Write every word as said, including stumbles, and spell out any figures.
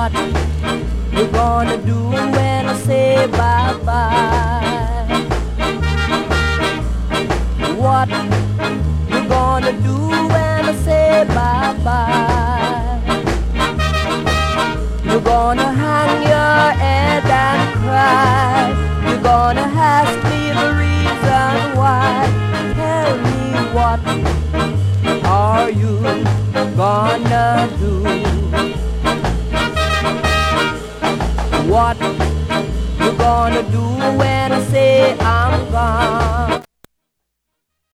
what you gonna do when I say bye-bye? What you gonna do when I say bye-bye? You're gonna hang your head and cry. You're gonna ask me the reason why. Tell me, what are you gonna do? What you gonna do when I say I'm gone?